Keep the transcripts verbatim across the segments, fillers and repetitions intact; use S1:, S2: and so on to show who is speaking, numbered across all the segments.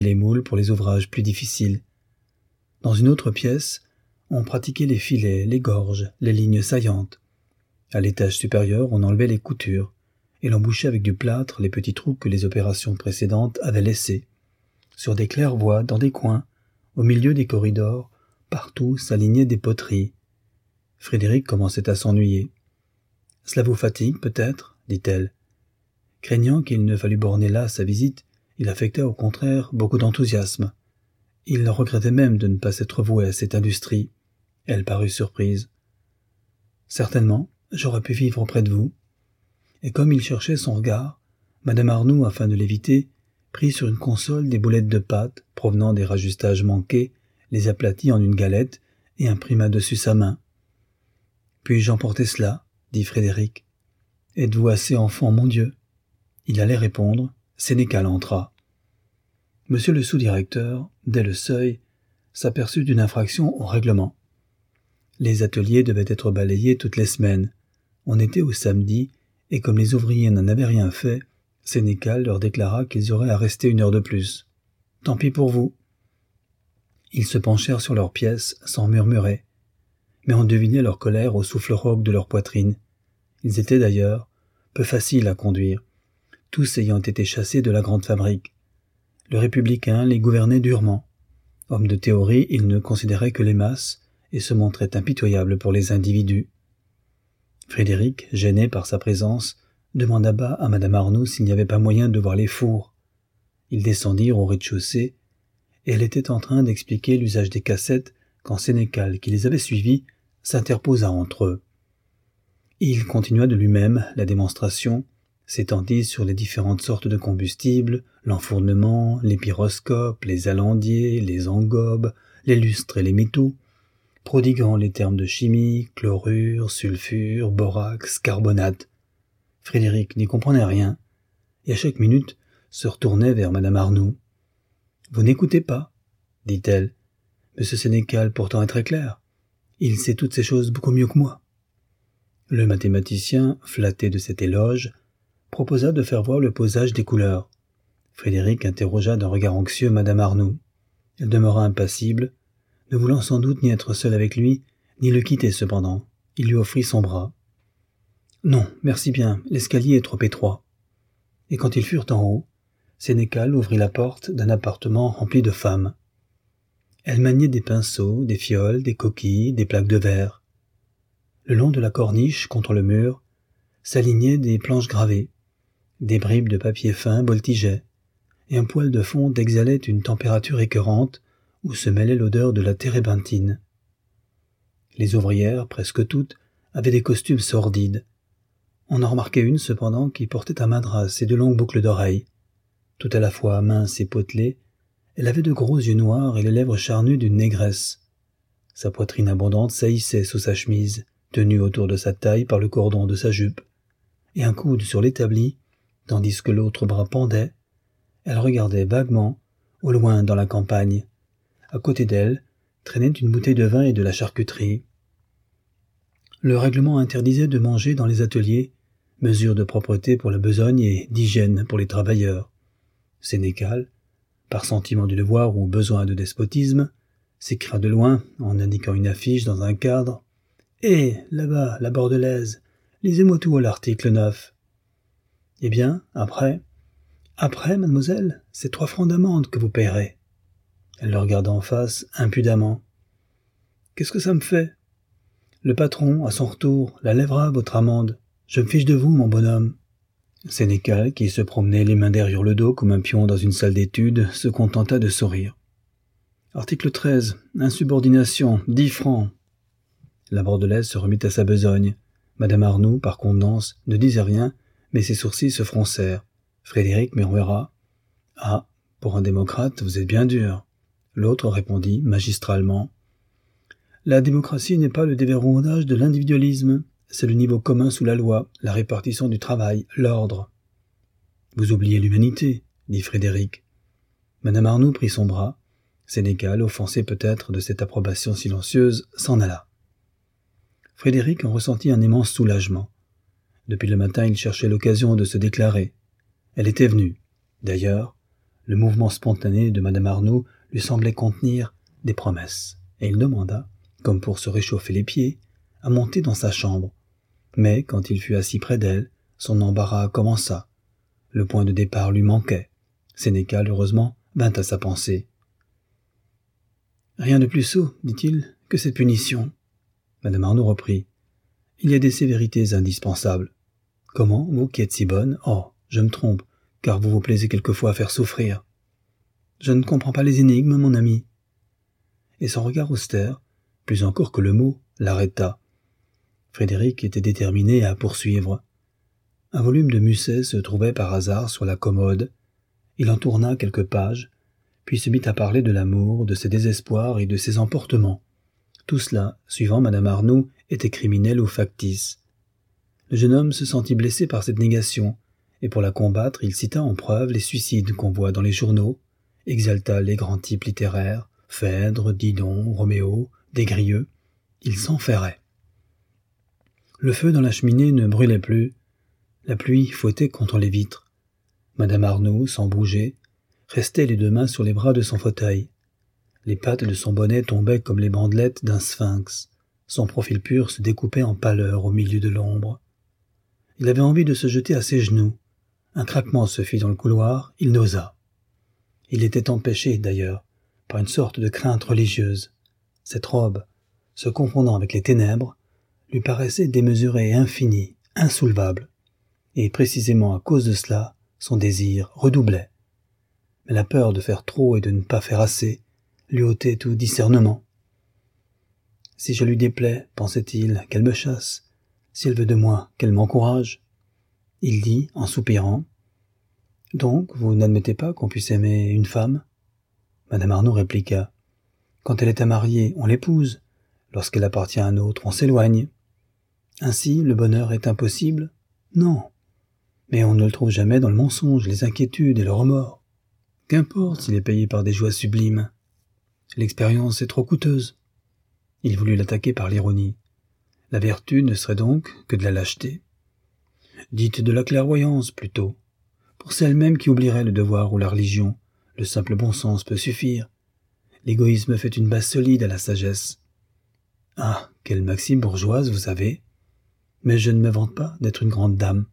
S1: les moules pour les ouvrages plus difficiles. Dans une autre pièce, on pratiquait les filets, les gorges, les lignes saillantes. À l'étage supérieur, on enlevait les coutures, et l'on bouchait avec du plâtre les petits trous que les opérations précédentes avaient laissés. Sur des claires-voies, dans des coins, au milieu des corridors, partout s'alignaient des poteries. Frédéric commençait à s'ennuyer. « Cela vous fatigue, peut-être » dit-elle. Craignant qu'il ne fallût borner là sa visite, il affecta au contraire beaucoup d'enthousiasme. Il regrettait même de ne pas s'être voué à cette industrie. Elle parut surprise. « Certainement, j'aurais pu vivre auprès de vous. » Et comme il cherchait son regard, Madame Arnoux, afin de l'éviter, prit sur une console des boulettes de pâte provenant des rajustages manqués, les aplatit en une galette et imprima dessus sa main. « Puis-je emporter cela ?» dit Frédéric. « Êtes-vous assez enfant, mon Dieu ?» Il allait répondre, Sénécal entra. Monsieur le sous-directeur, dès le seuil, s'aperçut d'une infraction au règlement. Les ateliers devaient être balayés toutes les semaines. On était au samedi, et comme les ouvriers n'en avaient rien fait, Sénécal leur déclara qu'ils auraient à rester une heure de plus. « Tant pis pour vous. » Ils se penchèrent sur leurs pièces sans murmurer, mais on devinait leur colère au souffle rauque de leur poitrine. Ils étaient d'ailleurs peu faciles à conduire, tous ayant été chassés de la grande fabrique. Le républicain les gouvernait durement. Homme de théorie, il ne considérait que les masses et se montrait impitoyable pour les individus. Frédéric, gêné par sa présence, demanda bas à Madame Arnoux s'il n'y avait pas moyen de voir les fours. Ils descendirent au rez-de-chaussée, et elle était en train d'expliquer l'usage des cassettes quand Sénécal, qui les avait suivis, s'interposa entre eux. Il continua de lui-même la démonstration, s'étendit sur les différentes sortes de combustibles, l'enfournement, les pyroscopes, les alandiers, les engobes, les lustres et les métaux, prodiguant les termes de chimie, chlorure, sulfure, borax, carbonate. Frédéric n'y comprenait rien, et à chaque minute se retournait vers Madame Arnoux. « Vous n'écoutez pas ?» dit-elle. « Monsieur Sénécal pourtant est très clair. Il sait toutes ces choses beaucoup mieux que moi. » Le mathématicien, flatté de cet éloge, proposa de faire voir le posage des couleurs. Frédéric interrogea d'un regard anxieux Madame Arnoux. Elle demeura impassible, ne voulant sans doute ni être seule avec lui, ni le quitter cependant. Il lui offrit son bras. « Non, merci bien, l'escalier est trop étroit. » Et quand ils furent en haut, Sénécal ouvrit la porte d'un appartement rempli de femmes. Elles maniaient des pinceaux, des fioles, des coquilles, des plaques de verre. Le long de la corniche, contre le mur, s'alignaient des planches gravées. Des bribes de papier fin voltigeaient, et un poêle de fonte exhalait une température écœurante où se mêlait l'odeur de la térébenthine. Les ouvrières, presque toutes, avaient des costumes sordides. On en remarquait une, cependant, qui portait un madras et de longues boucles d'oreilles. Tout à la fois mince et potelée, elle avait de gros yeux noirs et les lèvres charnues d'une négresse. Sa poitrine abondante saillissait sous sa chemise, tenue autour de sa taille par le cordon de sa jupe, et un coude sur l'établi, tandis que l'autre bras pendait, elle regardait vaguement, au loin dans la campagne. À côté d'elle, traînait une bouteille de vin et de la charcuterie. Le règlement interdisait de manger dans les ateliers, mesure de propreté pour la besogne et d'hygiène pour les travailleurs. Sénécal, par sentiment du devoir ou besoin de despotisme, s'écria de loin, en indiquant une affiche dans un cadre. « Hé, là-bas, la Bordelaise, lisez-moi tout à l'article neuf. »« Eh bien, après ?»« Après, mademoiselle, c'est trois francs d'amende que vous payerez. » Elle le regarda en face, impudemment. « Qu'est-ce que ça me fait ? Le patron, à son retour, la lèvera, votre amende. Je me fiche de vous, mon bonhomme. » Sénécal, qui se promenait les mains derrière le dos comme un pion dans une salle d'études, se contenta de sourire. « Article treize. Insubordination. Dix francs. » La Bordelaise se remit à sa besogne. Madame Arnoux, par contenance, ne disait rien, mais ses sourcils se froncèrent. Frédéric murmura. « Ah, pour un démocrate, vous êtes bien dur. » L'autre répondit magistralement. « La démocratie n'est pas le déverrouillage de l'individualisme. C'est le niveau commun sous la loi, la répartition du travail, l'ordre. »« Vous oubliez l'humanité, » dit Frédéric. Madame Arnoux prit son bras. Sénécal, offensé peut-être de cette approbation silencieuse, s'en alla. Frédéric en ressentit un immense soulagement. Depuis le matin, il cherchait l'occasion de se déclarer. Elle était venue. D'ailleurs, Le mouvement spontané de madame Arnould lui semblait contenir des promesses, et il demanda, comme pour se réchauffer les pieds, à monter dans sa chambre. Mais quand il fut assis près d'elle, son embarras commença. Le point de départ lui manquait. Sénécal, heureusement, vint à sa pensée. « Rien de plus sot, dit-il, que cette punition. » Madame Arnould reprit. « Il y a des sévérités indispensables. Comment, vous qui êtes si bonne, oh, je me trompe, car vous vous plaisez quelquefois à faire souffrir. Je ne comprends pas les énigmes, mon ami. » Et son regard austère, plus encore que le mot, l'arrêta. Frédéric était déterminé à poursuivre. Un volume de Musset se trouvait par hasard sur la commode. Il en tourna quelques pages, puis se mit à parler de l'amour, de ses désespoirs et de ses emportements. Tout cela, suivant madame Arnould, était criminel ou factice. Le jeune homme se sentit blessé par cette négation, et pour la combattre, il cita en preuve les suicides qu'on voit dans les journaux, exalta les grands types littéraires, Phèdre, Didon, Roméo, Des-Grieux. Il s'enferrait. Le feu dans la cheminée ne brûlait plus. La pluie fouettait contre les vitres. Madame Arnould, sans bouger, restait les deux mains sur les bras de son fauteuil. Les pattes de son bonnet tombaient comme les bandelettes d'un sphinx. Son profil pur se découpait en pâleur au milieu de l'ombre. Il avait envie de se jeter à ses genoux. Un craquement se fit dans le couloir, il n'osa. Il était empêché, d'ailleurs, par une sorte de crainte religieuse. Cette robe, se confondant avec les ténèbres, lui paraissait démesurée et infinie, insoulevable. Et précisément à cause de cela, son désir redoublait. Mais la peur de faire trop et de ne pas faire assez lui ôtait tout discernement. « Si je lui déplais, pensait-il, qu'elle me chasse. Si elle veut de moi, qu'elle m'encourage. » Il dit, en soupirant, « Donc, vous n'admettez pas qu'on puisse aimer une femme ?» Madame Arnould répliqua, « Quand elle est à marier, on l'épouse. Lorsqu'elle appartient à un autre, on s'éloigne. Ainsi, le bonheur est impossible? Non. Mais on ne le trouve jamais dans le mensonge, les inquiétudes et le remords. Qu'importe s'il est payé par des joies sublimes. L'expérience est trop coûteuse. » Il voulut l'attaquer par l'ironie. La vertu ne serait donc que de la lâcheté. Dites de la clairvoyance, plutôt. Pour celles même qui oublieraient le devoir ou la religion, le simple bon sens peut suffire. L'égoïsme fait une base solide à la sagesse. Ah, quelle maxime bourgeoise vous avez. Mais je ne me vante pas d'être une grande dame.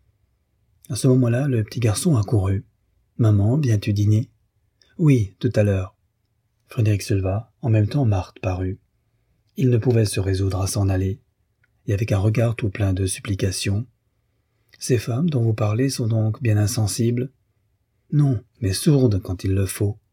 S1: À ce moment-là, le petit garçon accourut. « Maman, viens-tu dîner ?»« Oui, tout à l'heure. » Frédéric se leva, en même temps Marthe parut. Il ne pouvait se résoudre à s'en aller, et avec un regard tout plein de supplications. « Ces femmes dont vous parlez sont donc bien insensibles ?»« Non, mais sourdes quand il le faut.